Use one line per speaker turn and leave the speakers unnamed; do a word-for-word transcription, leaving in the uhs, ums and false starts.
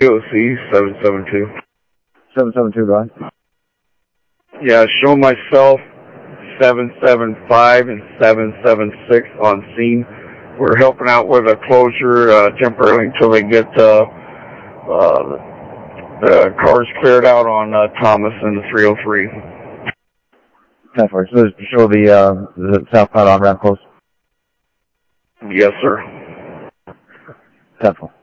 P O C seven seven two.
seven seven two, go ahead.
Yeah, show myself seven seven five and seven seven six on scene. We're helping out with a closure uh, temporarily until they get uh, uh, the cars cleared out on uh, Thomas and the three oh three.
ten four. So just show the, uh, the southbound on-ramp close?
Yes, sir.
ten four.